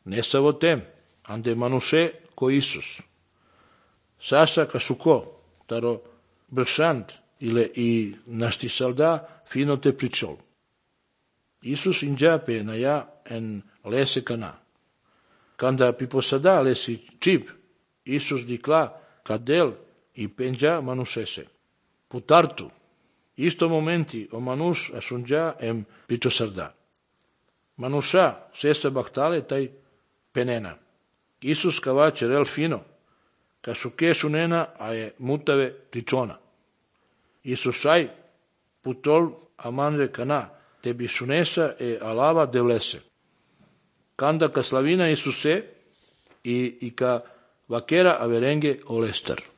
nessa votem, ande manuse co Isus. Sasa casuco, taro brșant, ile i našti salda fino te pričol. Isus inđa pe na ja en lese cana. Kanda piposada lesi čip, Isus dicla cadel i penja manusese. Putartu, isto momenti o manus asunja em pitosarda. Manusa sesa baktale taj penena. Isus kava čerel fino, kasuke sunena a je mutave pričona. Isusai putol amanre cana, tebi sunesa e alava devlese. Kanda ka slavina Isuse i ka vakera averenge olester.